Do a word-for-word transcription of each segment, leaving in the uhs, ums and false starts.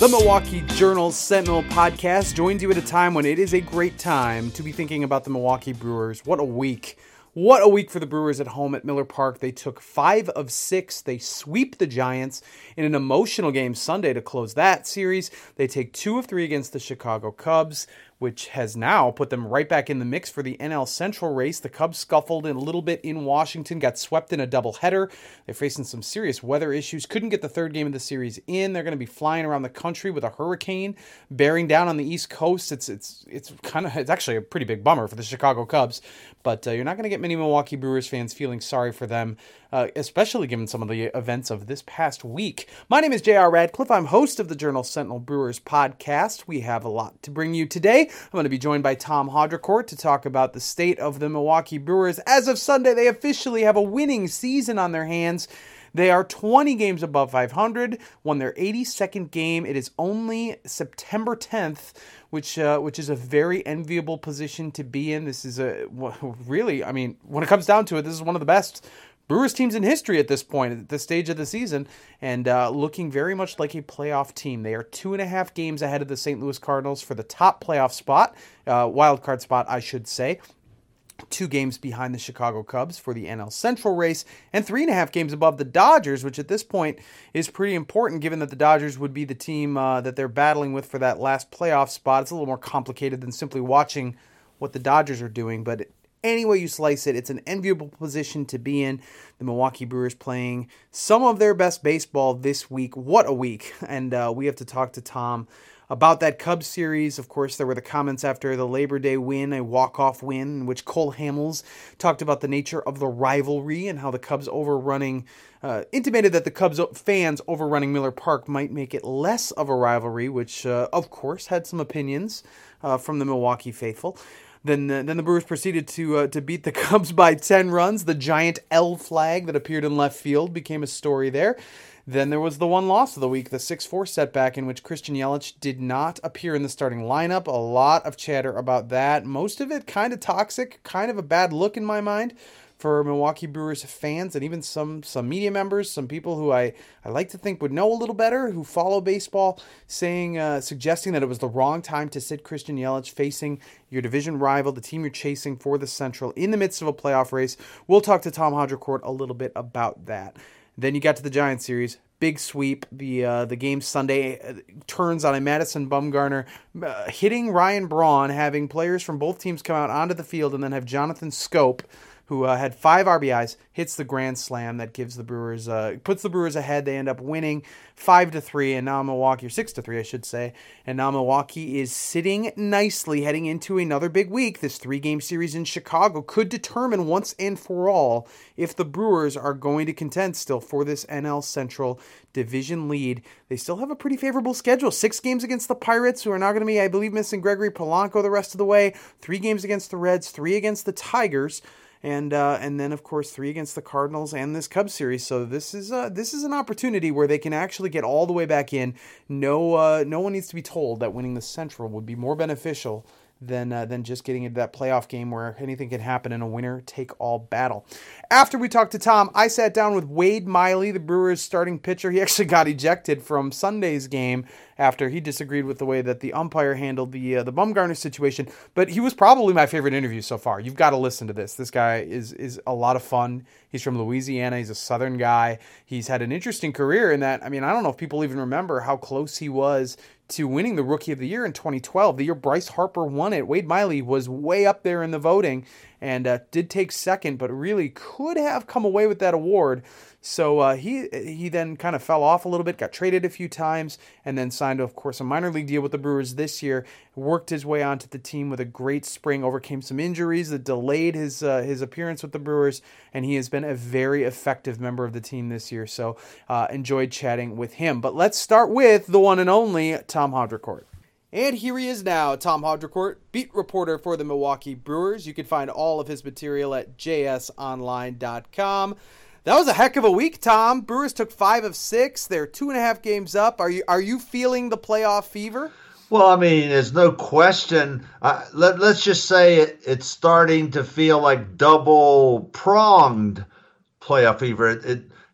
The Milwaukee Journal Sentinel podcast joins you at a time when it is a great time to be thinking about the Milwaukee Brewers. What a week. What a week for the Brewers at home at Miller Park. They took five of six. They sweep the Giants in an emotional game Sunday to close that series. They take two of three against the Chicago Cubs, which has now put them right back in the mix for the N L Central race. The Cubs scuffled in a little bit in Washington, got swept in a doubleheader. They're facing some serious weather issues. Couldn't get the third game of the series in. They're going to be flying around the country with a hurricane bearing down on the East Coast. It's it's it's kind of it's actually a pretty big bummer for the Chicago Cubs, but uh, you're not going to get many Milwaukee Brewers fans feeling sorry for them, uh, especially given some of the events of this past week. My name is J R Radcliffe. I'm host of the Journal Sentinel Brewers podcast. We have a lot to bring you today. I'm going to be joined by Tom Haudricourt to talk about the state of the Milwaukee Brewers. As of Sunday, they officially have a winning season on their hands. They are twenty games above five hundred, won their eighty-second game. It is only September tenth, which uh, which is a very enviable position to be in. This is a really, I mean, when it comes down to it, this is one of the best Brewers teams in history at this point, at this stage of the season, and uh, looking very much like a playoff team. They are two and a half games ahead of the Saint Louis Cardinals for the top playoff spot, uh, wild card spot, I should say. Two games behind the Chicago Cubs for the N L Central race, and three and a half games above the Dodgers, which at this point is pretty important given that the Dodgers would be the team uh, that they're battling with for that last playoff spot. It's a little more complicated than simply watching what the Dodgers are doing, but it, any way you slice it, it's an enviable position to be in. The Milwaukee Brewers playing some of their best baseball this week. What a week. And uh, we have to talk to Tom about that Cubs series. Of course, there were the comments after the Labor Day win, a walk-off win, in which Cole Hamels talked about the nature of the rivalry and how the Cubs overrunning, uh, intimated that the Cubs fans overrunning Miller Park might make it less of a rivalry, which, uh, of course, had some opinions uh, from the Milwaukee faithful. Then, uh, then the Brewers proceeded to uh, to beat the Cubs by ten runs. The giant L flag that appeared in left field became a story there. Then there was the one loss of the week, the six four setback in which Christian Yelich did not appear in the starting lineup. A lot of chatter about that. Most of it kind of toxic, kind of a bad look in my mind for Milwaukee Brewers fans and even some some media members, some people who I, I like to think would know a little better, who follow baseball, saying, uh, suggesting that it was the wrong time to sit Christian Yelich facing your division rival, the team you're chasing for the Central, in the midst of a playoff race. We'll talk to Tom Haudricourt a little bit about that. Then you got to the Giants series. Big sweep. The uh, the game Sunday uh, turns on a Madison Bumgarner uh, hitting Ryan Braun, having players from both teams come out onto the field, and then have Jonathan Schoop, who uh, had five R B Is, hits the grand slam that gives the Brewers, uh, puts the Brewers ahead. They end up winning five to three, and now Milwaukee, or six to three, I should say. And now Milwaukee is sitting nicely, heading into another big week. This three-game series in Chicago could determine once and for all if the Brewers are going to contend still for this N L Central division lead. They still have a pretty favorable schedule. Six games against the Pirates, who are now going to be, I believe, missing Gregory Polanco the rest of the way. Three games against the Reds, three against the Tigers. And uh, and then, of course, three against the Cardinals and this Cubs series. So this is uh, this is an opportunity where they can actually get all the way back in. No uh, no one needs to be told that winning the Central would be more beneficial than uh, than just getting into that playoff game where anything can happen in a winner-take-all battle. After we talked to Tom, I sat down with Wade Miley, the Brewers' starting pitcher. He actually got ejected from Sunday's game after he disagreed with the way that the umpire handled the uh, the Bumgarner situation. But he was probably my favorite interview so far. You've got to listen to this. This guy is is a lot of fun. He's from Louisiana. He's a Southern guy. He's had an interesting career in that, I mean, I don't know if people even remember how close he was to winning the Rookie of the Year in twenty twelve. The year Bryce Harper won it, Wade Miley was way up there in the voting and uh, did take second, but really could have come away with that award. So uh, he he then kind of fell off a little bit, got traded a few times, and then signed, of course, a minor league deal with the Brewers this year. Worked his way onto the team with a great spring, overcame some injuries that delayed his uh, his appearance with the Brewers, and he has been a very effective member of the team this year. So uh, enjoyed chatting with him. But let's start with the one and only Tom Haudricourt. And here he is now, Tom Haudricourt, beat reporter for the Milwaukee Brewers. You can find all of his material at j s online dot com. That was a heck of a week, Tom. Brewers took five of six. They're two and a half games up. Are you are you feeling the playoff fever? Well, I mean, there's no question. Uh, let, let's just say it, it's starting to feel like double-pronged playoff fever. It, it,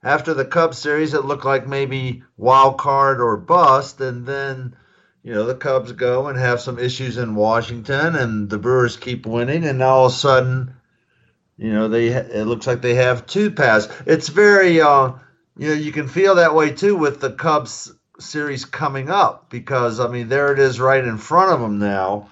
after the Cubs series, it looked like maybe wild card or bust, and then you know the Cubs go and have some issues in Washington, and the Brewers keep winning, and all of a sudden, you know they it looks like they have two paths. It's very uh, you know you can feel that way too with the Cubs series coming up because I mean there it is right in front of them now.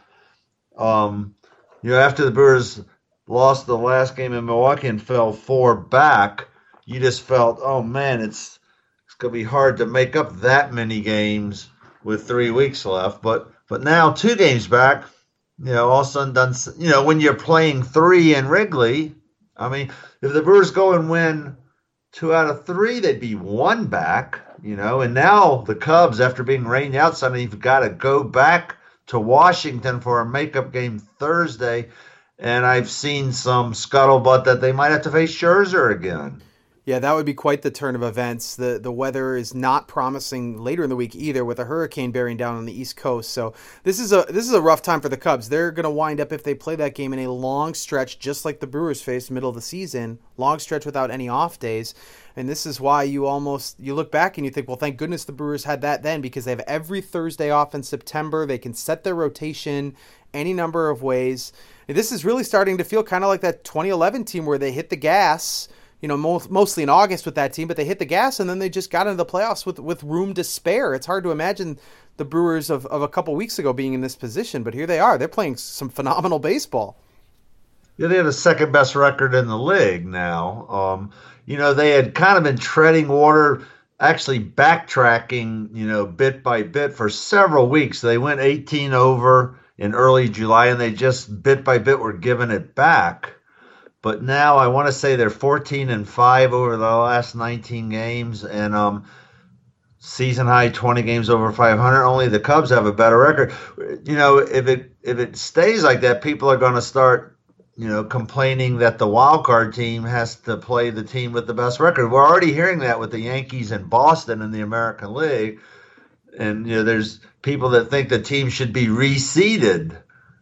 Um, you know after the Brewers lost the last game in Milwaukee and fell four back, you just felt, oh man, it's it's gonna be hard to make up that many games with three weeks left. But but now two games back, you know, all of a sudden done. You know, when you're playing three in Wrigley, I mean, if the Brewers go and win two out of three, they'd be one back. You know, and now the Cubs, after being rained out Sunday, you've got to go back to Washington for a makeup game Thursday. And I've seen some scuttlebutt that they might have to face Scherzer again. Yeah, that would be quite the turn of events. The the weather is not promising later in the week either, with a hurricane bearing down on the East Coast. So this is a this is a rough time for the Cubs. They're going to wind up, if they play that game, in a long stretch, just like the Brewers faced middle of the season, long stretch without any off days. And this is why you almost you look back and you think, well, thank goodness the Brewers had that then, because they have every Thursday off in September. They can set their rotation any number of ways. And this is really starting to feel kind of like that twenty eleven team where they hit the gas. You know, most, mostly in August with that team, but they hit the gas and then they just got into the playoffs with, with room to spare. It's hard to imagine the Brewers of, of a couple weeks ago being in this position, but here they are. They're playing some phenomenal baseball. Yeah, they have the second best record in the league now. Um, you know, they had kind of been treading water, actually backtracking, you know, bit by bit for several weeks. They went eighteen over in early July and they just bit by bit were giving it back. But now I want to say they're fourteen and five over the last nineteen games, and um, season high twenty games over five hundred. Only the Cubs have a better record. You know, if it if it stays like that, people are going to start, you know, complaining that the wild card team has to play the team with the best record. We're already hearing that with the Yankees and Boston in the American League, and you know, there's people that think the team should be reseeded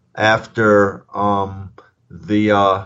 after um, the. Uh,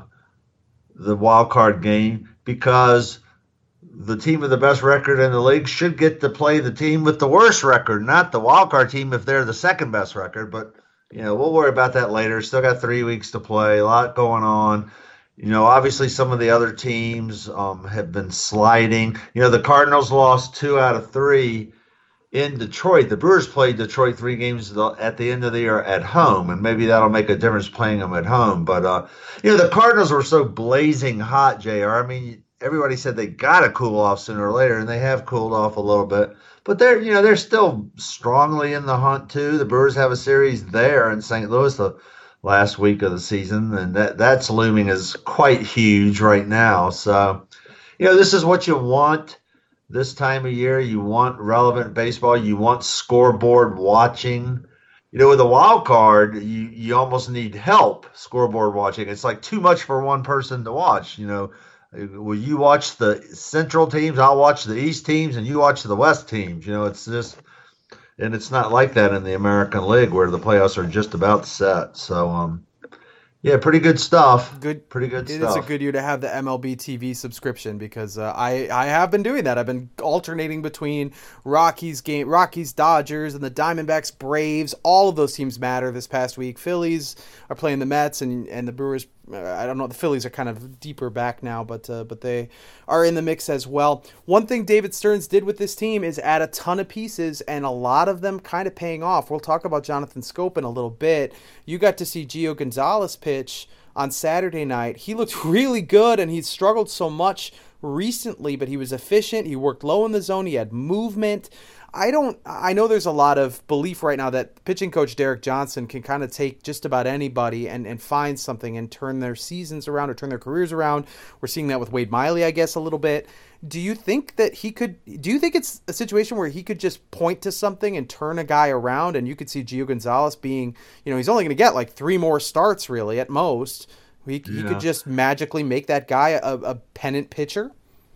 the wild card game because the team with the best record in the league should get to play the team with the worst record, not the wild card team if they're the second best record. But, you know, we'll worry about that later. Still got three weeks to play, a lot going on. You know, obviously some of the other teams um, have been sliding. You know, the Cardinals lost two out of three in Detroit. The Brewers played Detroit three games at the end of the year at home, and maybe that'll make a difference playing them at home. But, uh, you know, the Cardinals were so blazing hot, J R. I mean, everybody said they got to cool off sooner or later, and they have cooled off a little bit. But they're, you know, they're still strongly in the hunt, too. The Brewers have a series there in Saint Louis the last week of the season, and that that's looming as quite huge right now. So, you know, this is what you want. This time of year, you want relevant baseball. You want scoreboard watching. You know, with a wild card, you, you almost need help scoreboard watching. It's like too much for one person to watch. You know, will you watch the Central teams? I'll watch the East teams, and you watch the West teams. You know, it's just, and it's not like that in the American League where the playoffs are just about set. So, um, yeah, pretty good stuff. Good, pretty good it stuff. It's a good year to have the M L B T V subscription because uh, I I have been doing that. I've been alternating between Rockies game, Rockies Dodgers, and the Diamondbacks Braves. All of those teams matter this past week. Phillies are playing the Mets, and and the Brewers. Uh, I don't know. The Phillies are kind of deeper back now, but uh, but they are in the mix as well. One thing David Stearns did with this team is add a ton of pieces, and a lot of them kind of paying off. We'll talk about Jonathan Schoop in a little bit. You got to see Gio Gonzalez pitch on Saturday night. He looked really good, and he's struggled so much recently, but he was efficient. He worked low in the zone. He had movement. I don't. I know there's a lot of belief right now that pitching coach Derek Johnson can kind of take just about anybody and, and find something and turn their seasons around or turn their careers around. We're seeing that with Wade Miley, I guess, a little bit. Do you think that he could? Do you think it's a situation where he could just point to something and turn a guy around, and you could see Gio Gonzalez being, you know, he's only going to get like three more starts really at most. He, yeah. he could just magically make that guy a, a pennant pitcher.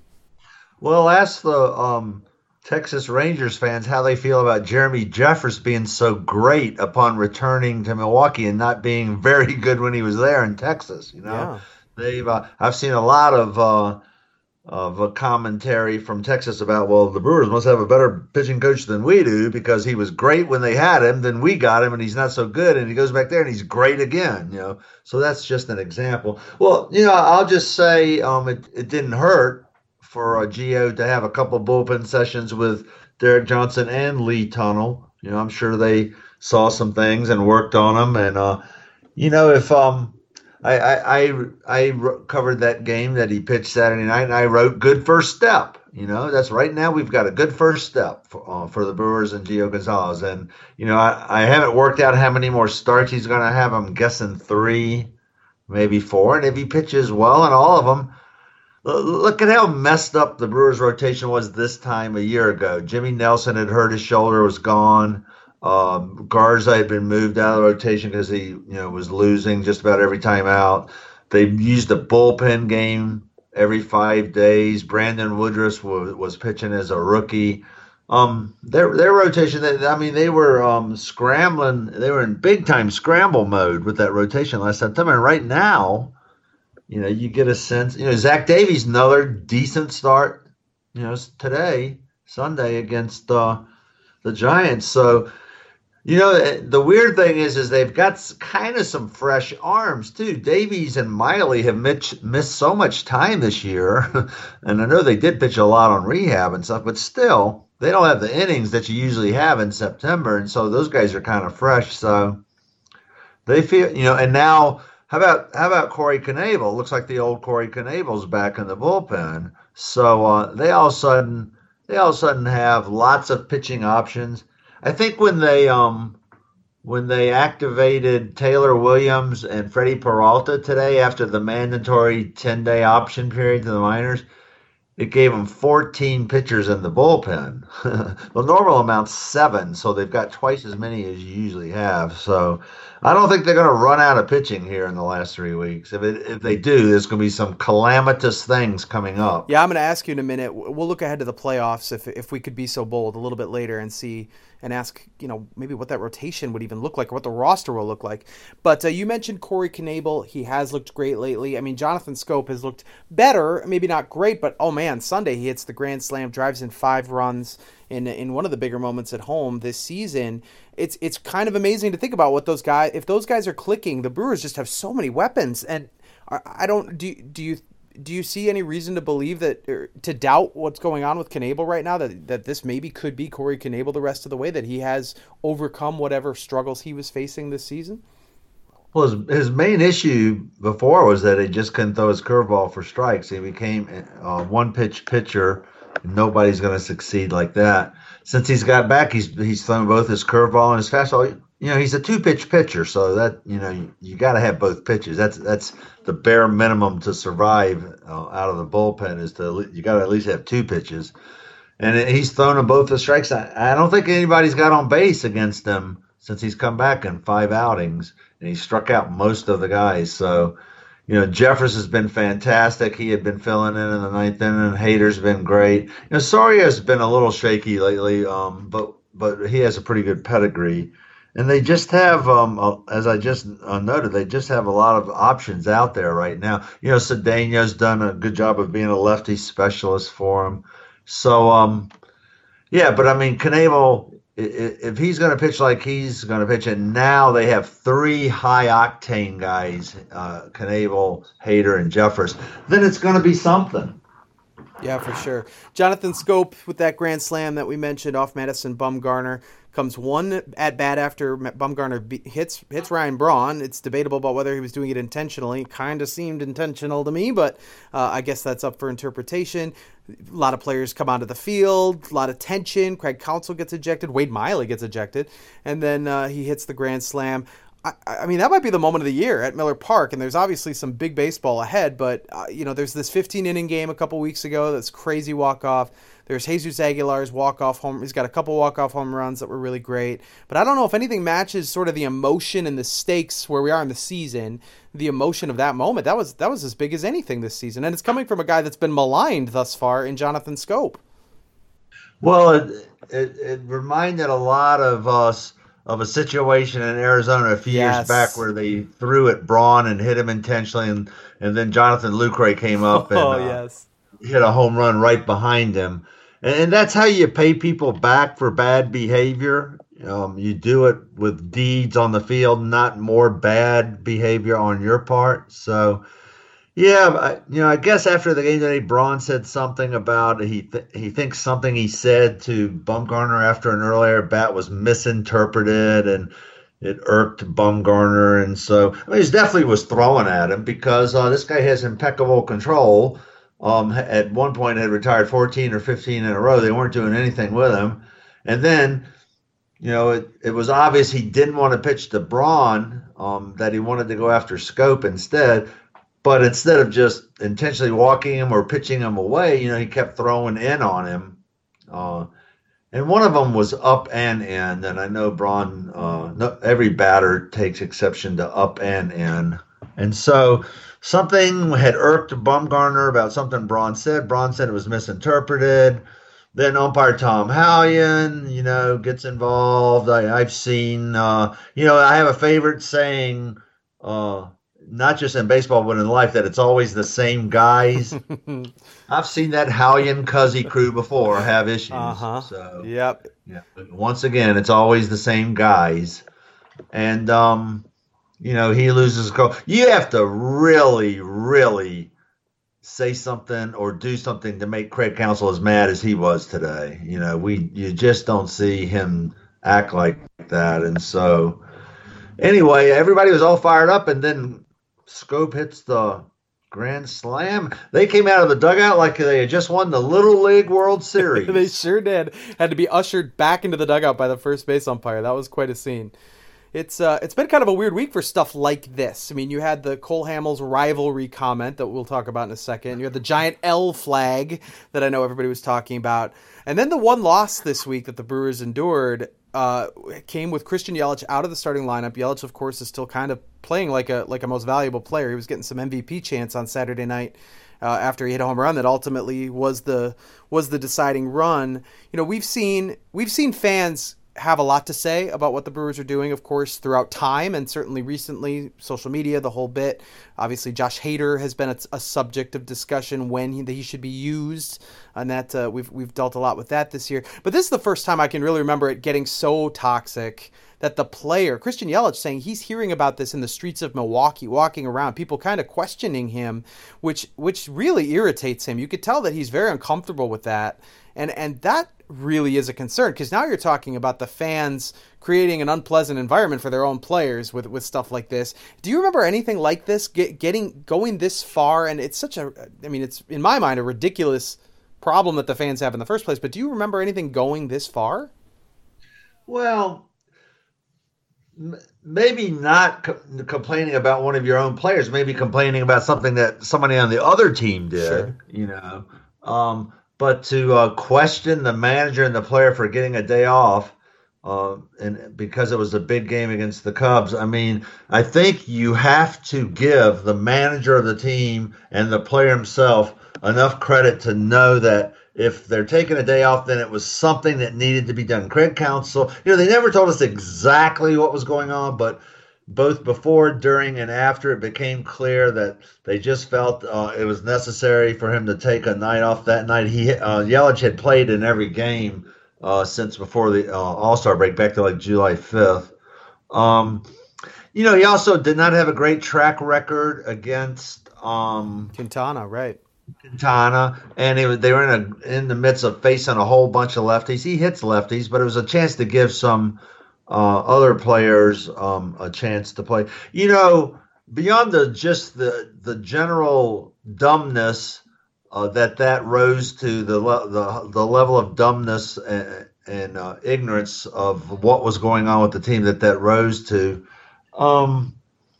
Well, ask the um, Texas Rangers fans how they feel about Jeremy Jeffress being so great upon returning to Milwaukee and not being very good when he was there in Texas. You know, yeah. they've uh, I've seen a lot of uh, of a commentary from Texas about, well, the Brewers must have a better pitching coach than we do because he was great when they had him, then we got him and he's not so good, and he goes back there and he's great again, you know. So that's just an example. Well, you know, I'll just say um, it, it didn't hurt for a Gio to have a couple bullpen sessions with Derek Johnson and Lee Tunnell. You know, I'm sure they saw some things and worked on them. And, uh, you know, if um, I, I, I, I covered that game that he pitched Saturday night, and I wrote good first step. You know, that's right now we've got a good first step for, uh, for the Brewers and Gio Gonzalez. And, you know, I, I haven't worked out how many more starts he's going to have. I'm guessing three, maybe four. And if he pitches well in all of them, look at how messed up the Brewers rotation was this time a year ago. Jimmy Nelson had hurt his shoulder, was gone. Um, Garza had been moved out of the rotation because he, you know, was losing just about every time out. They used a bullpen game every five days. Brandon Woodruff was, was pitching as a rookie. Um, their their rotation, I mean, they were um, scrambling. They were in big time scramble mode with that rotation last September. And right now, you know, you get a sense. You know, Zach Davies, another decent start. You know, today, Sunday against uh, the Giants. So. You know, the weird thing is, is they've got kind of some fresh arms, too. Davies and Miley have missed, missed so much time this year. And I know they did pitch a lot on rehab and stuff, but still, they don't have the innings that you usually have in September. And so those guys are kind of fresh. So they feel, you know, and now how about how about Corey Knebel? Looks like the old Corey Knebel's back in the bullpen. So uh, they all of a sudden, they all of a sudden have lots of pitching options. I think when they um when they activated Taylor Williams and Freddie Peralta today after the mandatory ten-day option period to the minors, it gave them fourteen pitchers in the bullpen. The normal amount's seven, so they've got twice as many as you usually have. So I don't think they're going to run out of pitching here in the last three weeks. If it, if they do, there's going to be some calamitous things coming up. Yeah, I'm going to ask you in a minute. We'll look ahead to the playoffs if if we could be so bold a little bit later and see and ask, you know, maybe what that rotation would even look like or what the roster will look like. But uh, you mentioned Corey Knebel. He has looked great lately. I mean, Jonathan Schoop has looked better, maybe not great, but oh man, Sunday he hits the grand slam, drives in five runs in in one of the bigger moments at home this season. It's it's kind of amazing to think about what those guys, if those guys are clicking, the Brewers just have so many weapons. And I don't, do, do you do you see any reason to believe that, or to doubt what's going on with Knebel right now, that, that this maybe could be Corey Knebel the rest of the way, that he has overcome whatever struggles he was facing this season? Well, his, his main issue before was that he just couldn't throw his curveball for strikes. He became a one-pitch pitcher. Nobody's going to succeed like that. Since he's got back, he's he's thrown both his curveball and his fastball. You know, he's a two-pitch pitcher, so that, you know, you, you got to have both pitches. That's that's the bare minimum to survive uh, out of the bullpen, is to you got to at least have two pitches. And he's thrown them both the strikes. I, I don't think anybody's got on base against him since he's come back in five outings, and he struck out most of the guys. So, you know, Jeffress has been fantastic. He had been filling in in the ninth inning. Hader's been great. You know, Soria's been a little shaky lately, um, but but he has a pretty good pedigree. And they just have, um, as I just uh, noted, they just have a lot of options out there right now. You know, Cedeno's done a good job of being a lefty specialist for him. So, um, yeah, but I mean, Knebel, if he's going to pitch like he's going to pitch, and now they have three high-octane guys, uh, Knebel, Hader, and Jeffress, then it's going to be something. Yeah, for sure. Jonathan Schoop with that grand slam that we mentioned off Madison Bumgarner. Comes one at bat after Bumgarner hits hits Ryan Braun. It's debatable about whether he was doing it intentionally. Kind of seemed intentional to me, but uh, I guess that's up for interpretation. A lot of players come onto the field, a lot of tension. Craig Counsell gets ejected. Wade Miley gets ejected. And then uh, he hits the grand slam. I, I mean, that might be the moment of the year at Miller Park, and there's obviously some big baseball ahead, but, uh, you know, there's this fifteen-inning game a couple weeks ago that's crazy walk-off. There's Jesus Aguilar's walk-off home. He's got a couple walk-off home runs that were really great. But I don't know if anything matches sort of the emotion and the stakes where we are in the season, the emotion of that moment. That was that was as big as anything this season. And it's coming from a guy that's been maligned thus far in Jonathan Schoop. Well, it, it, it reminded a lot of us of a situation in Arizona a few yes. years back where they threw at Braun and hit him intentionally, and, and then Jonathan Lucroy came up and oh, uh, yes. hit a home run right behind him. And, and that's how you pay people back for bad behavior. Um, you do it with deeds on the field, not more bad behavior on your part. So, yeah, I, you know, I guess after the game today, Braun said something about he th- he thinks something he said to Bumgarner after an earlier bat was misinterpreted, and it irked Bumgarner, and so I mean, he definitely was throwing at him because uh, this guy has impeccable control. Um, at one point, had retired fourteen or fifteen in a row. They weren't doing anything with him, and then you know it, it was obvious he didn't want to pitch to Braun. Um, that he wanted to go after Scope instead. But instead of just intentionally walking him or pitching him away, you know, he kept throwing in on him. Uh, and one of them was up and in. And I know Braun, uh, no, every batter takes exception to up and in. And so something had irked Bumgarner about something Braun said. Braun said it was misinterpreted. Then umpire Tom Hallion, you know, gets involved. I, I've seen, uh, you know, I have a favorite saying, uh, not just in baseball, but in life, that it's always the same guys. I've seen that Hallion Cuzzy crew before have issues. Uh-huh. So, yep. Yeah. Once again, it's always the same guys. And, um, you know, he loses a goal. You have to really, really say something or do something to make Craig Counsell as mad as he was today. You know, we you just don't see him act like that. And so, anyway, everybody was all fired up, and then Scope hits the grand slam. They came out of the dugout like they had just won the Little League World Series. They sure did. Had to be ushered back into the dugout by the first base umpire. That was quite a scene. It's uh, it's been kind of a weird week for stuff like this. I mean, you had the Cole Hamels rivalry comment that we'll talk about in a second. You had the giant L flag that I know everybody was talking about. And then the one loss this week that the Brewers endured uh, came with Christian Yelich out of the starting lineup. Yelich, of course, is still kind of playing like a like a most valuable player. He was getting some M V P chance on Saturday night uh, after he hit a home run that ultimately was the was the deciding run. You know, we've seen we've seen fans have a lot to say about what the Brewers are doing, of course, throughout time, and certainly recently, social media, the whole bit. Obviously, Josh Hader has been a, a subject of discussion when he, he should be used, and that uh, we've we've dealt a lot with that this year. But this is the first time I can really remember it getting so toxic that the player, Christian Yelich, saying he's hearing about this in the streets of Milwaukee, walking around, people kind of questioning him, which which really irritates him. You could tell that he's very uncomfortable with that, and and that really is a concern, because now you're talking about the fans creating an unpleasant environment for their own players with, with stuff like this. Do you remember anything like this get, getting going this far? And it's such a, I mean, it's in my mind a ridiculous problem that the fans have in the first place. But do you remember anything going this far? Well, m- maybe not co- complaining about one of your own players, maybe complaining about something that somebody on the other team did, Sure. you know. Um, But to uh, question the manager and the player for getting a day off, uh, and because it was a big game against the Cubs, I mean, I think you have to give the manager of the team and the player himself enough credit to know that if they're taking a day off, then it was something that needed to be done. Craig Counsell, you know, they never told us exactly what was going on, but both before, during, and after, it became clear that they just felt uh, it was necessary for him to take a night off that night. He uh, Yelich had played in every game uh, since before the uh, All-Star break, back to like July fifth. Um, you know, he also did not have a great track record against um, Quintana, right? Quintana, and it was, they were in a in the midst of facing a whole bunch of lefties. He hits lefties, but it was a chance to give some Uh, other players um, a chance to play. You know, beyond the just the the general dumbness uh, that that rose to the le- the the level of dumbness and, and uh, ignorance of what was going on with the team that that rose to. Um,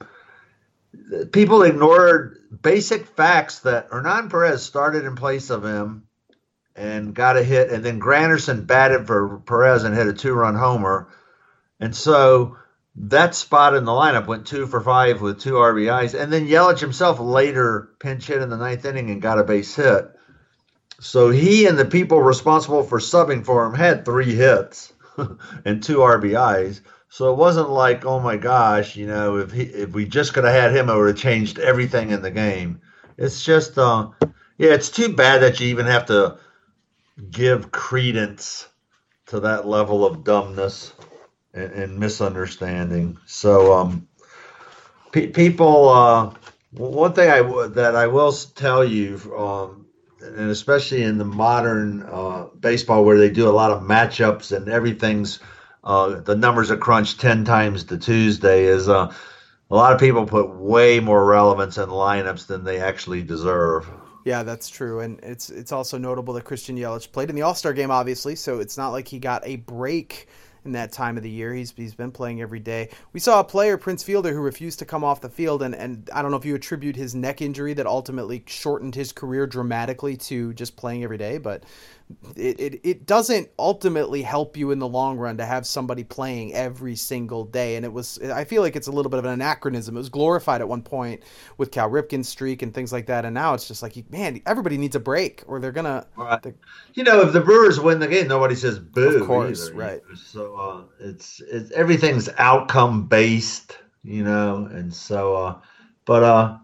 people ignored basic facts that Hernan Perez started in place of him and got a hit, and then Granderson batted for Perez and hit a two-run homer. And so that spot in the lineup went two for five with two R B Is. And then Yelich himself later pinch hit in the ninth inning and got a base hit. So he and the people responsible for subbing for him had three hits and two R B Is. So it wasn't like, oh my gosh, you know, if he, if we just could have had him, it would have changed everything in the game. It's just, uh, Yeah, it's too bad that you even have to give credence to that level of dumbness and, and misunderstanding. So, um, pe- people, uh, one thing I w- that I will s- tell you, um, and especially in the modern uh, baseball where they do a lot of matchups and everything's uh, the numbers are crunched ten times to Tuesday, is uh, a lot of people put way more relevance in lineups than they actually deserve. Yeah, that's true, and it's it's also notable that Christian Yelich played in the All Star game, obviously. So it's not like he got a break in that time of the year. He's he's been playing every day. We saw a player, Prince Fielder, who refused to come off the field, and and I don't know if you attribute his neck injury that ultimately shortened his career dramatically to just playing every day, but it, it, it doesn't ultimately help you in the long run to have somebody playing every single day. And it was, I feel like it's a little bit of an anachronism. It was glorified at one point with Cal Ripken's streak and things like that. And now it's just like, man, everybody needs a break or they're going to, Right. You know, if the Brewers win the game, nobody says of boo course, either. You right. know? So uh, it's it's everything's outcome based, you know, and so uh, but uh,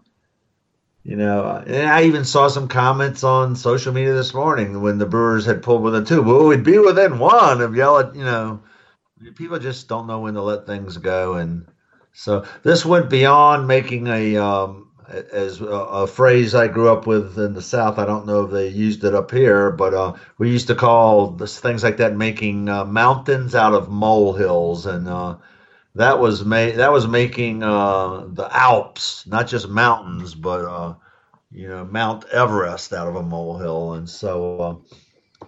you know, and I even saw some comments on social media this morning when the Brewers had pulled within two. Well, we'd be within one of yell at, you know, people just don't know when to let things go, and so this went beyond making a um, as a, a phrase I grew up with in the South. I don't know if they used it up here, but uh, we used to call this, things like that making uh, mountains out of molehills, and uh, that was ma- that was making uh, the Alps, not just mountains, but uh, you know Mount Everest out of a molehill, and so. Uh,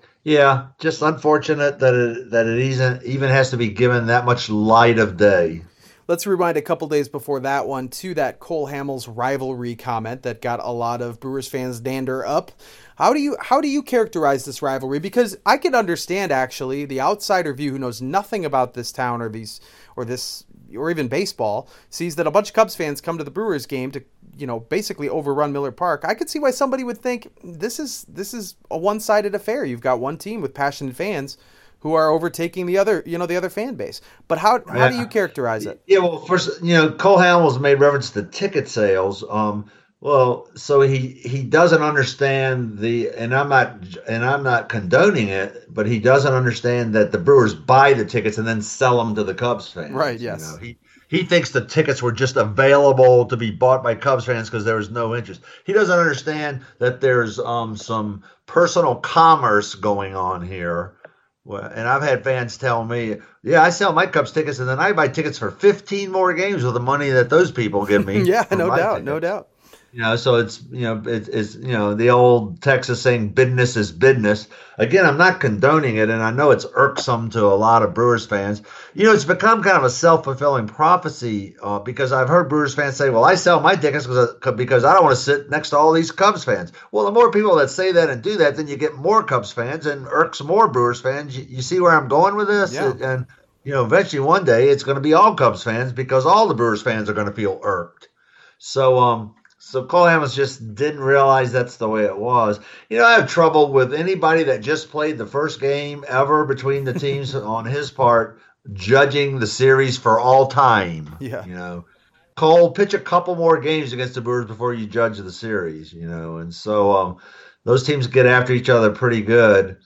yeah, just unfortunate that it that it isn't even has to be given that much light of day. Let's rewind a couple days before that one to that Cole Hamels rivalry comment that got a lot of Brewers fans dander up. How do you how do you characterize this rivalry? Because I can understand actually the outsider view who knows nothing about this town or these or this or even baseball sees that a bunch of Cubs fans come to the Brewers game to, you know, basically overrun Miller Park. I could see why somebody would think this is this is a one-sided affair. You've got one team with passionate fans who are overtaking the other, you know, the other fan base. But how how do you Yeah, characterize it? yeah. Well, first, you know, Cole Hamels made reference to ticket sales. Um, well, so he he doesn't understand the, and I'm not and I'm not condoning it, but he doesn't understand that the Brewers buy the tickets and then sell them to the Cubs Right, fans. You know, yes. he he thinks the tickets were just available to be bought by Cubs fans because there was no interest. He doesn't understand that there's um some personal commerce going on here. Well, and I've had fans tell me, yeah, I sell my Cubs tickets and then I buy tickets for fifteen more games with the money that those people give me Yeah, for no my doubt, no tickets. doubt. You know, so it's, you know, it's, it's, you know, the old Texas saying business is business. Again, I'm not condoning it, and I know it's irksome to a lot of Brewers fans. You know, it's become kind of a self-fulfilling prophecy uh, because I've heard Brewers fans say, well, I sell my tickets because because I don't want to sit next to all these Cubs fans. Well, the more people that say that and do that, then you get more Cubs fans and irks more Brewers fans. You, you see where I'm going with this? Yeah. And, you know, eventually one day it's going to be all Cubs fans because all the Brewers fans are going to feel irked. So, um, so Cole Hamels just didn't realize that's the way it was. You know, I have trouble with anybody that just played the first game ever between the teams on his part judging the series for all time. Yeah. You know, Cole, pitch a couple more games against the Brewers before you judge the series. You know, and so um, those teams get after each other pretty good.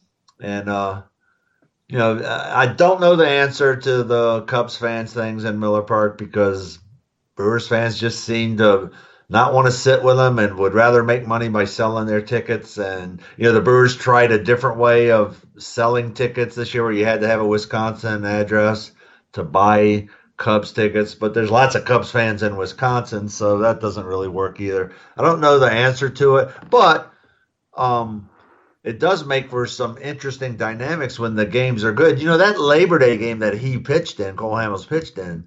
And uh, you know, I don't know the answer to the Cubs fans things in Miller Park because Brewers fans just seem to not want to sit with them and would rather make money by selling their tickets. And, you know, the Brewers tried a different way of selling tickets this year where you had to have a Wisconsin address to buy Cubs tickets. But there's lots of Cubs fans in Wisconsin, so that doesn't really work either. I don't know the answer to it, but um, it does make for some interesting dynamics when the games are good. You know, that Labor Day game that he pitched in, Cole Hamels pitched in,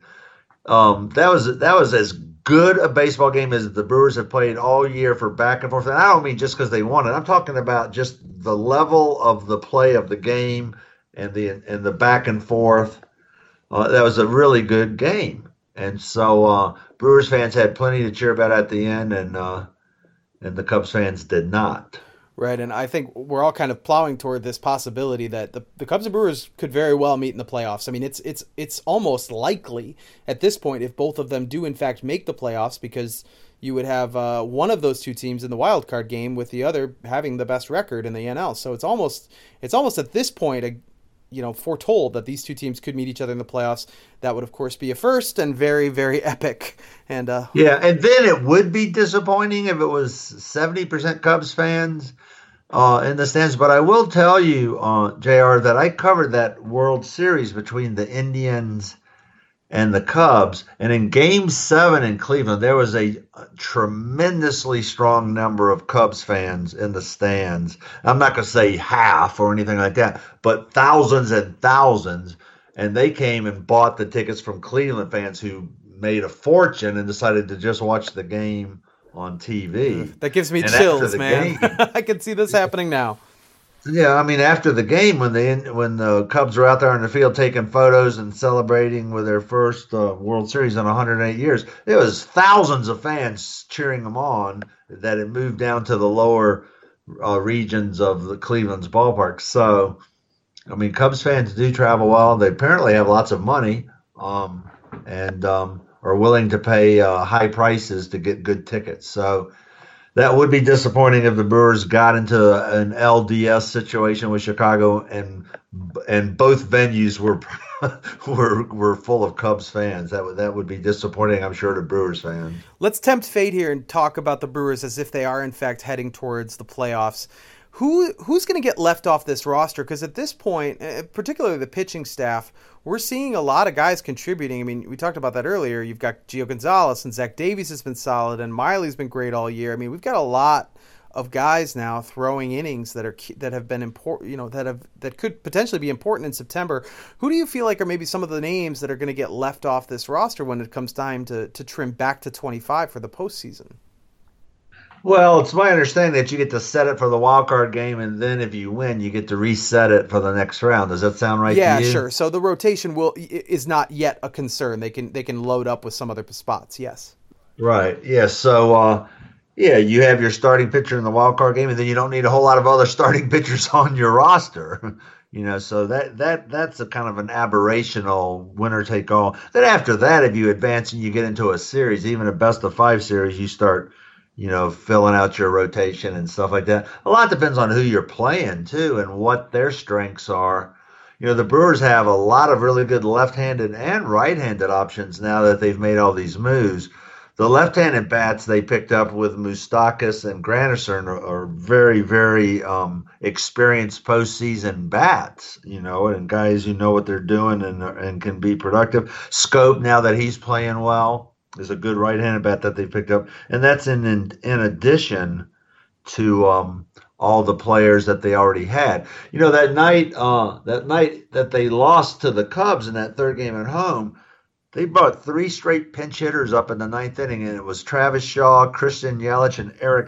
um, that was that was as good a baseball game as the Brewers have played all year for back and forth. And I don't mean just because they won it. I'm talking about just the level of the play of the game and the and the back and forth. Uh, that was a really good game, and so uh, Brewers fans had plenty to cheer about at the end, and uh, and the Cubs fans did not. Right, and I think we're all kind of plowing toward this possibility that the, the Cubs and Brewers could very well meet in the playoffs. I mean, it's it's it's almost likely at this point if both of them do in fact make the playoffs because you would have uh, one of those two teams in the wild card game with the other having the best record in the N L. So it's almost it's almost at this point a, you know, foretold that these two teams could meet each other in the playoffs. That would, of course, be a first and very, very epic. And uh, yeah, and then it would be disappointing if it was seventy percent Cubs fans uh, in the stands. But I will tell you, uh, J R, that I covered that World Series between the Indians and the Cubs. And in Game seven in Cleveland, there was a tremendously strong number of Cubs fans in the stands. I'm not going to say half or anything like that, but thousands and thousands. And they came and bought the tickets from Cleveland fans who made a fortune and decided to just watch the game on T V. That gives me and chills, man. Game, I can see this happening now. Yeah, I mean, after the game, when they when the Cubs were out there in the field taking photos and celebrating with their first uh, World Series in one hundred eight years, it was thousands of fans cheering them on. That it moved down to the lower uh, regions of the Cleveland's ballpark. So, I mean, Cubs fans do travel well. They apparently have lots of money um, and um, are willing to pay uh, high prices to get good tickets. So. That would be disappointing if the Brewers got into an L D S situation with Chicago, and and both venues were were were full of Cubs fans. That would that would be disappointing, I'm sure, to Brewers fans. Let's tempt fate here and talk about the Brewers as if they are in fact heading towards the playoffs. Who who's going to get left off this roster? Because at this point, particularly the pitching staff, we're seeing a lot of guys contributing. I mean, we talked about that earlier. You've got Gio Gonzalez, and Zach Davies has been solid, and Miley's been great all year. I mean, we've got a lot of guys now throwing innings that are that have been important. You know, that have that could potentially be important in September. Who do you feel like are maybe some of the names that are going to get left off this roster when it comes time to to trim back to twenty-five for the postseason? Well, it's my understanding that you get to set it for the wild card game, and then if you win, you get to reset it for the next round. Does that sound right yeah, to you? Yeah, sure. So the rotation will is not yet a concern. They can they can load up with some other spots. Yes. Right. Yeah. So, uh, yeah, you have your starting pitcher in the wild card game, and then you don't need a whole lot of other starting pitchers on your roster. You know, so that that that's a kind of an aberrational winner take all. Then after that, if you advance and you get into a series, even a best of five series, you start. You know, filling out your rotation and stuff like that. A lot depends on who you're playing, too, and what their strengths are. You know, the Brewers have a lot of really good left-handed and right-handed options now that they've made all these moves. The left-handed bats they picked up with Moustakas and Granderson are, are very, very um, experienced postseason bats, you know, and guys who know what they're doing and, and can be productive. Scope, now that he's playing well, is a good right-handed bat that they picked up, and that's in in, in addition to um, all the players that they already had. You know, that night uh, that night that they lost to the Cubs in that third game at home, they brought three straight pinch hitters up in the ninth inning, and it was Travis Shaw, Christian Yelich, and Eric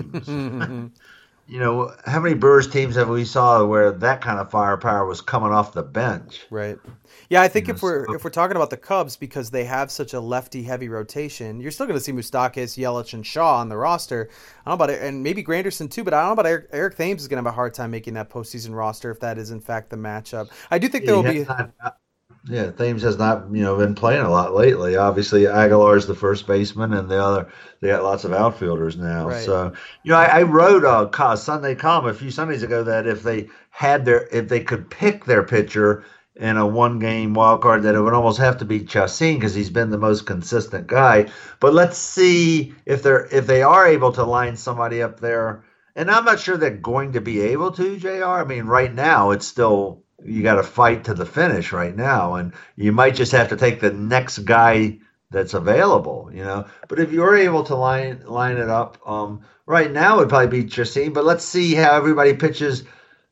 Thames. You know, how many Brewers teams have we saw where that kind of firepower was coming off the bench? Right. Yeah, I think You if know, we're so- if we're talking about the Cubs, because they have such a lefty-heavy rotation, you're still going to see Moustakas, Yelich, and Shaw on the roster. I don't know about it, and maybe Granderson too, but I don't know about Eric, Eric Thames is going to have a hard time making that postseason roster if that is in fact the matchup. I do think there will Yeah, be. not- yeah, Thames has not, you know, been playing a lot lately. Obviously, Aguilar is the first baseman, and the other they got lots of outfielders now. Right. So, you know, I, I wrote a co- Sunday column a few Sundays ago that if they had their, if they could pick their pitcher in a one-game wild card, that it would almost have to be Chacin because he's been the most consistent guy. But let's see if they're if they are able to line somebody up there. And I'm not sure they're going to be able to, J R. I mean, right now it's still. You got to fight to the finish right now, and you might just have to take the next guy that's available, you know. But if you're able to line line it up, um, right now it would probably be Chacin. But let's see how everybody pitches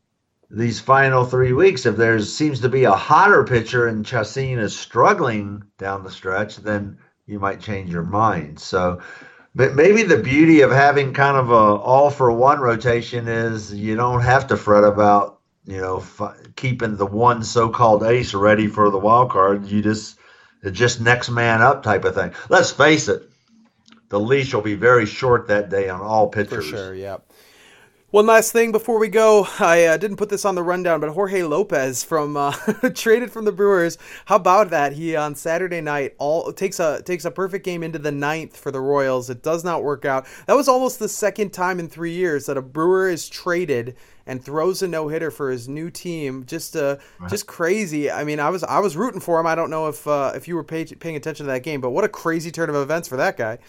these final three weeks. If there seems to be a hotter pitcher and Chacin is struggling down the stretch, then you might change your mind. So. But maybe the beauty of having kind of a all for one rotation is you don't have to fret about. You know, f- keeping the one so-called ace ready for the wild card. You just, it's just next man up type of thing. Let's face it, the leash will be very short that day on all pitchers. For sure, yeah. One last thing before we go, I uh, didn't put this on the rundown, but Jorge Lopez from uh, traded from the Brewers. How about that? He on Saturday night all takes a takes a perfect game into the ninth for the Royals. It does not work out. That was almost the second time in three years that a Brewer is traded and throws a no hitter for his new team. Just uh, right. just crazy. I mean, I was I was rooting for him. I don't know if uh, if you were pay- paying attention to that game, but what a crazy turn of events for that guy.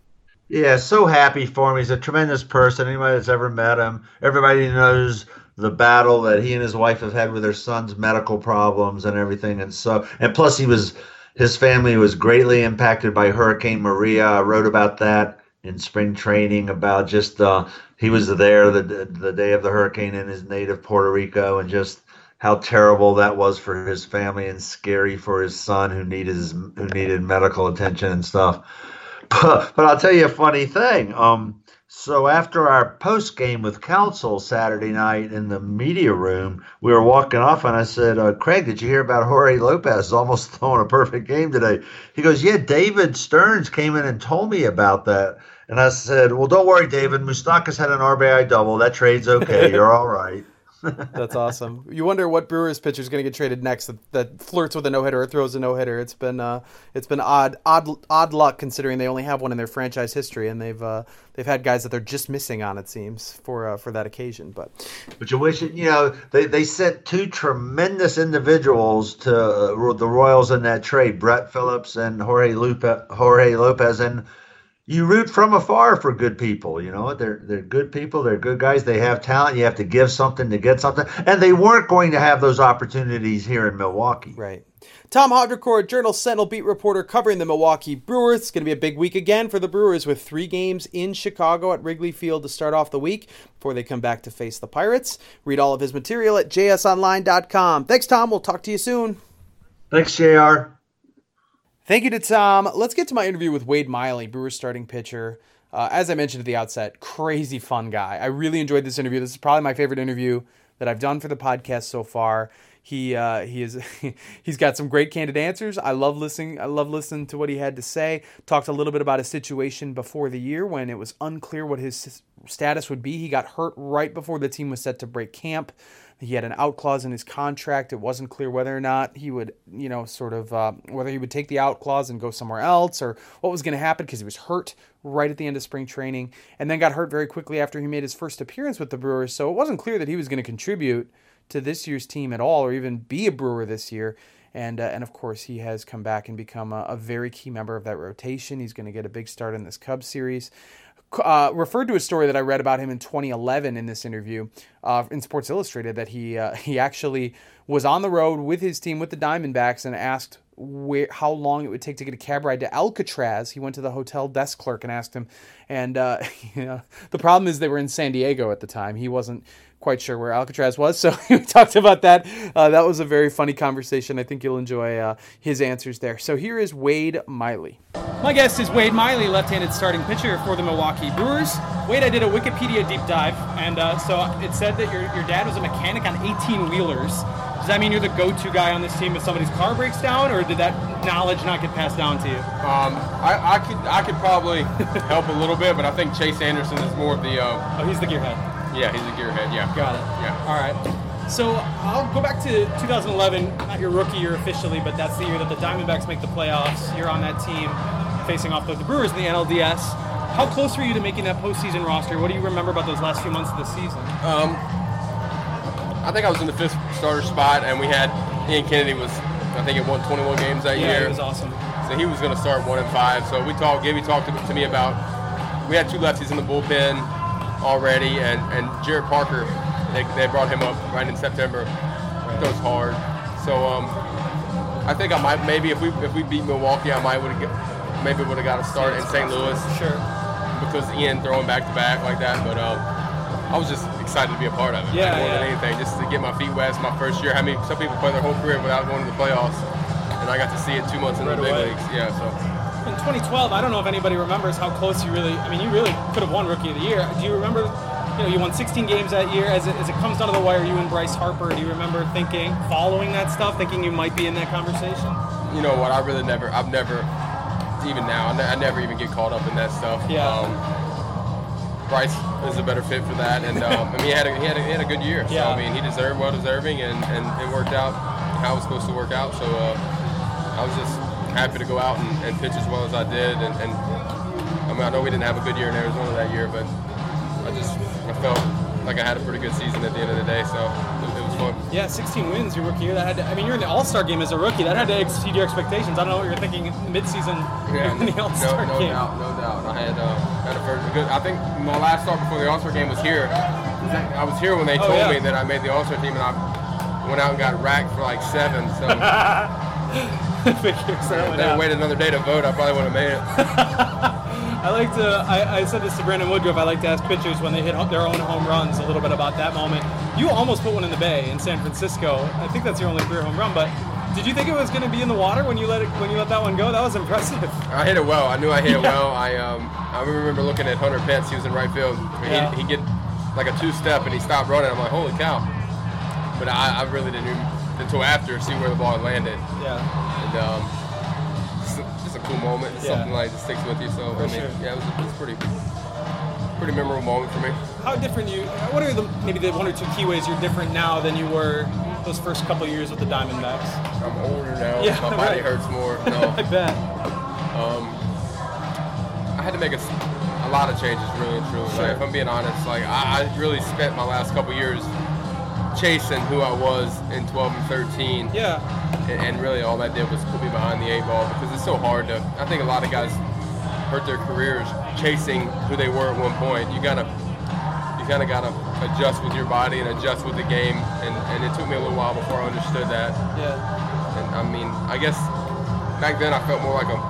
Yeah, so happy for him. He's a tremendous person. Anybody that's ever met him, everybody knows the battle that he and his wife have had with their son's medical problems and everything. And so, and plus he was, his family was greatly impacted by Hurricane Maria. I wrote about that in spring training about just, uh, he was there the the day of the hurricane in his native Puerto Rico, and just how terrible that was for his family and scary for his son who needed his, who needed medical attention and stuff. But, but I'll tell you a funny thing. Um, so after our post game with Council Saturday night in the media room, we were walking off, and I said, uh, "Craig, did you hear about Jorge Lopez almost throwing a perfect game today?" He goes, "Yeah, David Stearns came in and told me about that." And I said, "Well, don't worry, David. Moustakas had an R B I double. That trade's okay. You're all right." That's awesome. You wonder what Brewers pitcher is going to get traded next that, that flirts with a no hitter or throws a no hitter. It's been uh, it's been odd odd odd luck considering they only have one in their franchise history, and they've uh, they've had guys that they're just missing on, it seems, for uh, for that occasion. But but you wish it, you know they they sent two tremendous individuals to uh, the Royals in that trade, Brett Phillips and Jorge Lupe, Jorge Lopez, and you root from afar for good people. You know, they're they're good people. They're good guys. They have talent. You have to give something to get something. And they weren't going to have those opportunities here in Milwaukee. Right. Tom Haudricourt, Journal Sentinel beat reporter covering the Milwaukee Brewers. It's going to be a big week again for the Brewers with three games in Chicago at Wrigley Field to start off the week before they come back to face the Pirates. Read all of his material at j s online dot com. Thanks, Tom. We'll talk to you soon. Thanks, J R. Thank you to Tom. Let's get to my interview with Wade Miley, Brewers starting pitcher. Uh, as I mentioned at the outset, crazy fun guy. I really enjoyed this interview. This is probably my favorite interview that I've done for the podcast so far. He uh, he is he's got some great candid answers. I love listening. I love listening to what he had to say. Talked a little bit about his situation before the year when it was unclear what his status would be. He got hurt right before the team was set to break camp. He had an out clause in his contract. It wasn't clear whether or not he would, you know, sort of, uh, whether he would take the out clause and go somewhere else or what was going to happen because he was hurt right at the end of spring training and then got hurt very quickly after he made his first appearance with the Brewers. So it wasn't clear that he was going to contribute to this year's team at all or even be a Brewer this year. And, uh, and of course, he has come back and become a, a very key member of that rotation. He's going to get a big start in this Cubs series. Uh, referred to a story that I read about him in twenty eleven in this interview uh, in Sports Illustrated that he uh, he actually was on the road with his team with the Diamondbacks and asked where, how long it would take to get a cab ride to Alcatraz. He went to the hotel desk clerk and asked him, and uh, you know, the problem is they were in San Diego at the time. He wasn't quite sure where Alcatraz was, so we talked about that. Uh, that was a very funny conversation. I think you'll enjoy uh, his answers there. So here is Wade Miley. My guest is Wade Miley, left-handed starting pitcher for the Milwaukee Brewers. Wade, I did a Wikipedia deep dive, and uh, so it said that your your dad was a mechanic on eighteen-wheelers. Does that mean you're the go-to guy on this team if somebody's car breaks down, or did that knowledge not get passed down to you? Um, I, I could I could probably help a little bit, but I think Chase Anderson is more of the... Uh, oh, he's the gearhead. Yeah, he's a gearhead, yeah. Got it. Yeah. All right. So I'll go back to two thousand eleven, not your rookie year officially, but that's the year that the Diamondbacks make the playoffs. You're on that team facing off the, the Brewers in the N L D S. How close were you to making that postseason roster? What do you remember about those last few months of the season? Um, I think I was in the fifth starter spot, and we had Ian Kennedy was, I think, it won twenty-one games that yeah, year. Yeah, he was awesome. So he was going to start one and five. So we talked. Gibby talked to, to me about we had two lefties in the bullpen already, and, and Jared Parker, they, they brought him up right in September. He throws hard. So um, I think I might maybe if we if we beat Milwaukee, I might would have maybe would have got a start in Saint Louis. Sure. Because Ian throwing back to back like that, but um, I was just excited to be a part of it. Yeah, like more yeah. than anything, just to get my feet wet. It's my first year. I mean, some people play their whole career without going to the playoffs, and I got to see it two months in right the big away. leagues. Yeah, so. In twenty twelve, I don't know if anybody remembers how close you really, I mean, you really could have won Rookie of the Year. Do you remember, you know, you won sixteen games that year. As it, as it comes down to the wire, you and Bryce Harper, do you remember thinking, following that stuff, thinking you might be in that conversation? You know what, I really never, I've never, even now, I, ne- I never even get caught up in that stuff. Yeah. Um, Bryce is a better fit for that, and um, I mean he had a, he had a, he had a good year. So Yeah. I mean he deserved, well deserving, and, and it worked out how it was supposed to work out. So uh, I was just happy to go out and, and pitch as well as I did, and, and I mean I know we didn't have a good year in Arizona that year, but I just I felt like I had a pretty good season at the end of the day. So it, it was fun. Yeah, sixteen wins your rookie year. That had to, I mean, you're in the All-Star game as a rookie. That had to exceed your expectations. I don't know what you're thinking mid-season Yeah, in the no, All-Star no game. doubt, no doubt. I had uh, had a first good. I think my last start before the All-Star game was here. I was here when they Oh, told yeah. me that I made the All-Star team, and I went out and got racked for like seven. So Figures that if one they out. waited another day to vote, I probably would have made it. I like to. I, I said this to Brandon Woodruff. I like to ask pitchers when they hit their own home runs a little bit about that moment. You almost put one in the Bay in San Francisco. I think that's your only career home run. But did you think it was going to be in the water when you let it when you let that one go? That was impressive. I hit it well. I knew I hit it Yeah. well. I um I remember looking at Hunter Pence. He was in right field. Yeah. He he get like a two-step and he stopped running. I'm like, holy cow! But I, I really didn't even until after see where the ball landed. Yeah. And um, just, a, just a cool moment. It's Yeah. something like that sticks with you. So For I mean, sure. yeah, it was, it was pretty, pretty memorable moment for me. How different you? What are the maybe the one or two key ways you're different now than you were those first couple years with the Diamondbacks? I'm older now. Yeah, My body right. hurts more. No, I bet. um, I had to make a, s- a lot of changes, really and truly. Sure. Like, if I'm being honest, like I, I really spent my last couple years chasing who I was in twelve and thirteen. Yeah. And, and really all that did was put me behind the eight ball because it's so hard to, I think a lot of guys hurt their careers chasing who they were at one point. You gotta, you kind of gotta adjust with your body and adjust with the game. And, and it took me a little while before I understood that. Yeah. And I mean, I guess back then I felt more like a,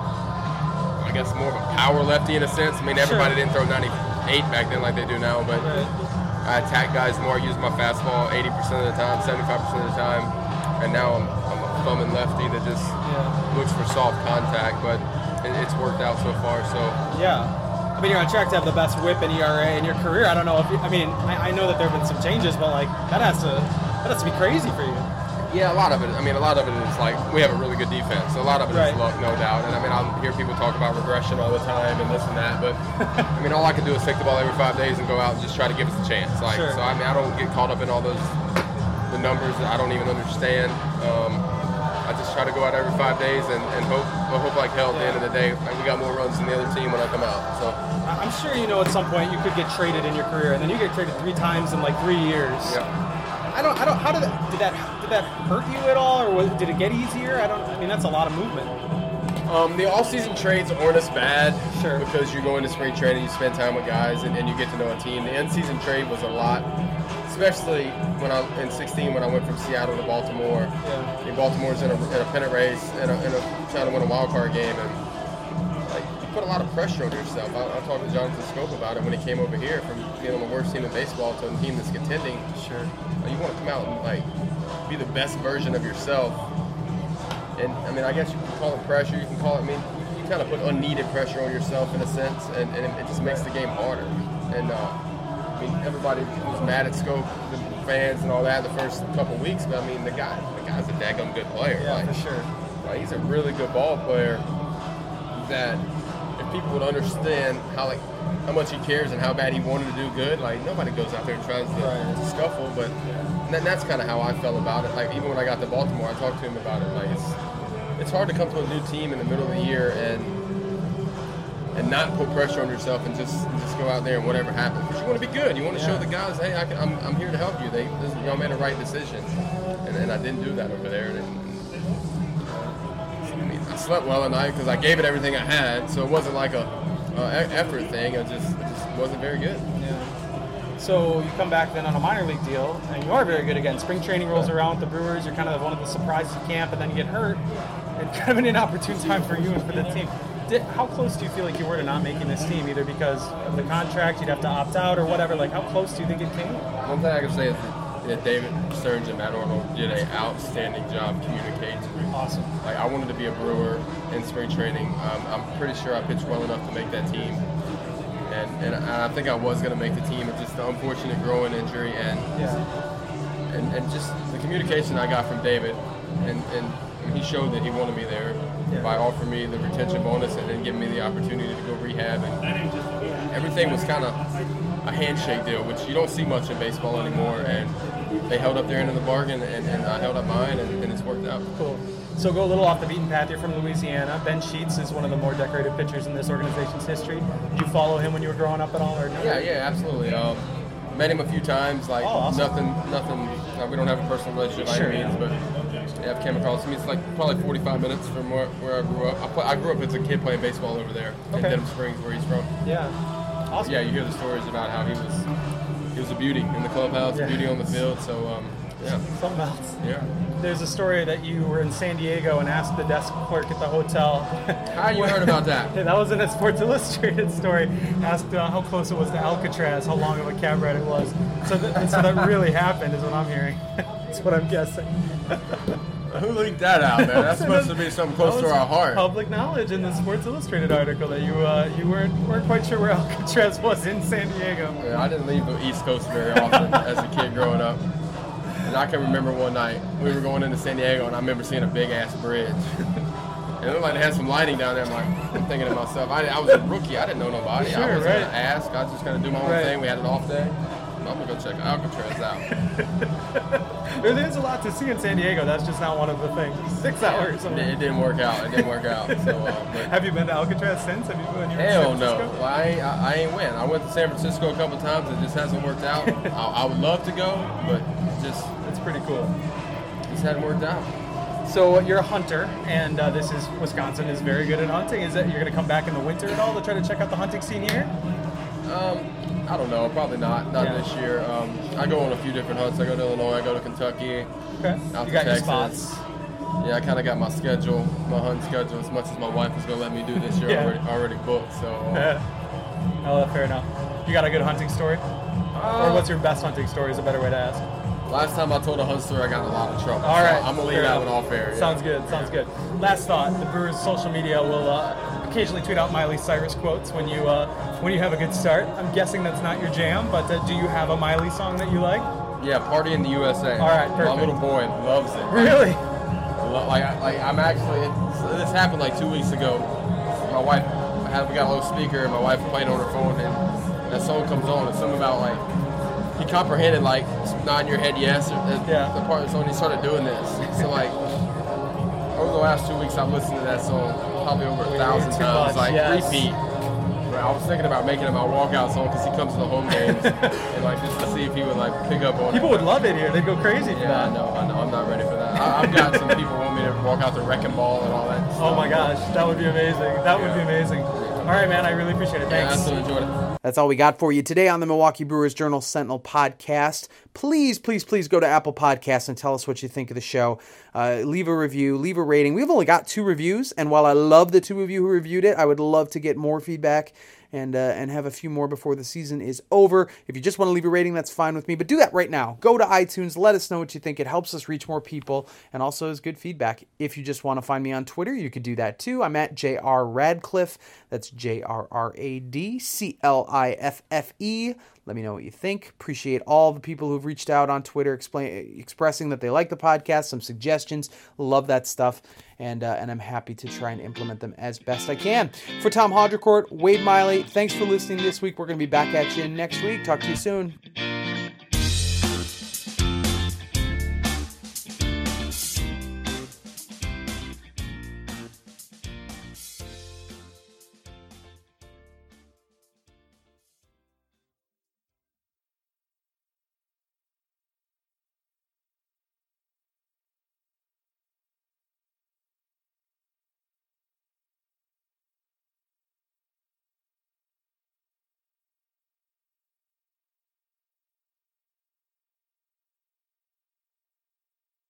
I guess more of a power lefty in a sense. I mean, everybody Sure. didn't throw ninety-eight back then like they do now, but Right. I attack guys more. I use my fastball eighty percent of the time, seventy-five percent of the time. And now I'm, I'm a thumbing lefty that just Yeah. looks for soft contact, but it, it's worked out so far. So Yeah. I mean, you're on track to have the best whip and E R A in your career. I don't know if you, I mean, I, I know that there have been some changes, but like that has to that has to be crazy for you. yeah, a lot of it. I mean, a lot of it is like we have a really good defense. So a lot of it Right. is luck, no doubt. And I mean, I hear people talk about regression all the time and this and that, but I mean, all I can do is take the ball every five days and go out and just try to give us a chance. Like, Sure. so I mean, I don't get caught up in all those the numbers that I don't even understand. Um, I just try to go out every five days and, and hope, I hope like hell at the end of the day, like we got more runs than the other team when I come out. So I- I'm sure you know at some point you could get traded in your career, and then you get traded three times in like three years. yeah. I don't. I don't. How did that? Did that? Did that hurt you at all, or was, did it get easier? I don't. I mean, that's a lot of movement. Um, the off-season trades aren't as bad Sure. because you go into spring training, you spend time with guys, and, and you get to know a team. The in-season trade was a lot, especially when I in sixteen when I went from Seattle to Baltimore. Yeah. I mean, Baltimore's in a, in a pennant race and a, and a, trying to win a wild card game, and like you put a lot of pressure on yourself. I, I talked to Jonathan Scope about it when he came over here from being on the worst team in baseball to a team that's contending. Sure. Uh, You want to come out and like be the best version of yourself. And I mean, I guess you can call it pressure. You can call it. I mean, you, you kind of put unneeded pressure on yourself in a sense, and, and it, it just makes the game harder. And uh, I mean, everybody was mad at Scope, the fans and all that, the first couple weeks. But I mean, the guy, the guy's a daggum good player. Yeah, like, for sure. like, he's a really good ball player. That if people would understand how like how much he cares and how bad he wanted to do good, like nobody goes out there and tries to, Right. to scuffle. But and that, that's kind of how I felt about it. Like even when I got to Baltimore, I talked to him about it. Like it's it's hard to come to a new team in the middle of the year and and not put pressure on yourself and just and just go out there and whatever happens. Because you want to be good. You want to show Yeah. the guys, hey, I can, I'm I'm here to help you. They this, y'all made a right decision, and, and I didn't do that over there. And, and, I mean, I slept well at night because I gave it everything I had, so it wasn't like a, a e- effort thing. It just, it just wasn't very good. Yeah. So you come back then on a minor league deal, and you are very good again. Spring training rolls around with the Brewers. You're kind of one of the surprises at camp, and then you get hurt. And kind of an inopportune time for you and for the team. Did, how close do you feel like you were to not making this team, either because of the contract, you'd have to opt out, or whatever? Like, how close do you think it came? One thing I can say is that, that David Stearns and Matt Arnold did an outstanding job communicating. Awesome. Like I wanted to be a Brewer in spring training. Um, I'm pretty sure I pitched well enough to make that team, and and I I think I was going to make the team. It's just the unfortunate growing injury and Yeah. and, and just the communication I got from David, and, and he showed that he wanted me there Yeah. by offering me the retention bonus and then giving me the opportunity to go rehab, and everything was kind of a handshake deal, which you don't see much in baseball anymore. And they held up their end of the bargain, and, and I held up mine, and, and it's worked out. Cool. So go a little off the beaten path. You're from Louisiana. Ben Sheets is one of the more decorated pitchers in this organization's history. Did you follow him when you were growing up at all? Or no? Yeah, yeah, absolutely. Um, met him a few times. Like oh, awesome. nothing, nothing. Uh, we don't have a personal relationship by sure, any means, yeah. but yeah, I've came across him. It's like probably forty-five minutes from where, where I grew up. I, play, I grew up as a kid playing baseball over there in Okay. Denham Springs, where he's from. Yeah. Awesome. Yeah, you hear the stories about how he was he was a beauty in the clubhouse, Yeah. a beauty on the field. So um, yeah, Something else. yeah. There's a story that you were in San Diego and asked the desk clerk at the hotel. How you heard about that? Yeah, that was in a Sports Illustrated story. Asked uh, how close it was to Alcatraz, how long of a cab ride it was. So, that, so that really happened, is what I'm hearing. That's what I'm guessing. Who leaked that out, man? That's supposed to be something close That to was our heart. Public knowledge in the Sports Illustrated article that you uh, you weren't weren't quite sure where Alcatraz was in San Diego. Yeah, I didn't leave the East Coast very often as a kid growing up. And I can remember one night we were going into San Diego, and I remember seeing a big ass bridge. And it looked like it had some lighting down there. I'm like, I'm thinking to myself, I, I was a rookie. I didn't know nobody. Sure, I wasn't right. gonna ask. I was just gonna do my own Right. thing. We had an off day. I'm gonna go check Alcatraz out. There- There's a lot to see in San Diego. That's just not one of the things. Six hours. It, it didn't work out. It didn't work out. So, uh, but Have you been to Alcatraz since? Have you been? You were in hell San no. Francisco? Well, I, ain't, I, I ain't went. I went to San Francisco a couple times. It just hasn't worked out. I, I would love to go, but it just It's pretty cool. just hadn't worked out. So you're a hunter, and uh, this is Wisconsin is very good at hunting. Is that you're going to come back in the winter at all to try to check out the hunting scene here? Um, I don't know. Probably not. Not Yeah. this year. Um, I go on a few different hunts. I go to Illinois. I go to Kentucky. Okay. Out You to got your Texas. spots. Yeah, I kind of got my schedule, my hunt schedule, as much as my wife was gonna let me do this year. Yeah. Already, already booked. So. Uh, Oh, fair enough. You got a good hunting story? or what's your best hunting story is a better way to ask. Last time I told a hunt story, I got in a lot of trouble. All so right. I'm gonna leave fair that enough. one off air. Yeah. Sounds good. Sounds good. Last thought: the Brewers' social media will uh, occasionally tweet out Miley Cyrus quotes when you uh, when you have a good start. I'm guessing that's not your jam, but uh, do you have a Miley song that you like? Yeah, Party in the U S A. All right, perfect. My little boy loves it. Really? Like, like, I- like I'm actually. It's, this happened like two weeks ago. My wife, I had we got a little speaker, and my wife playing on her phone, and that song comes on. It's something about like he comprehended like nodding your head yes. Or, uh, Yeah. The part of the song he started doing this. So like over the last two weeks, I've listened to that song probably over a thousand Too times, much, like yes. repeat. But I was thinking about making it my walkout song because he comes to the home games and like just to see if he would like pick up on People it. would love it here. They'd go crazy for Yeah, I that. know, I know. I'm not ready for that. I, I've got some people want me to walk out the wrecking ball and all that stuff. Oh my gosh, that would be amazing. That would be amazing. All right, man. I really appreciate it. Yeah, I Thanks. still enjoyed it. That's all we got for you today on the Milwaukee Brewers Journal Sentinel podcast. Please, please, please go to Apple Podcasts and tell us what you think of the show. Uh, leave a review, leave a rating. We've only got two reviews, and while I love the two of you who reviewed it, I would love to get more feedback and uh, and have a few more before the season is over. If you just want to leave a rating, that's fine with me, but do that right now. Go to iTunes, let us know what you think. It helps us reach more people and also is good feedback. If you just want to find me on Twitter, you could do that too. I'm at J R Radcliffe. That's J R R A D C L I F F E. Let me know what you think. Appreciate all the people who've reached out on Twitter explain, expressing that they like the podcast, some suggestions. Love that stuff. And uh, and I'm happy to try and implement them as best I can. For Tom Haudricourt, Wade Miley, thanks for listening this week. We're going to be back at you next week. Talk to you soon.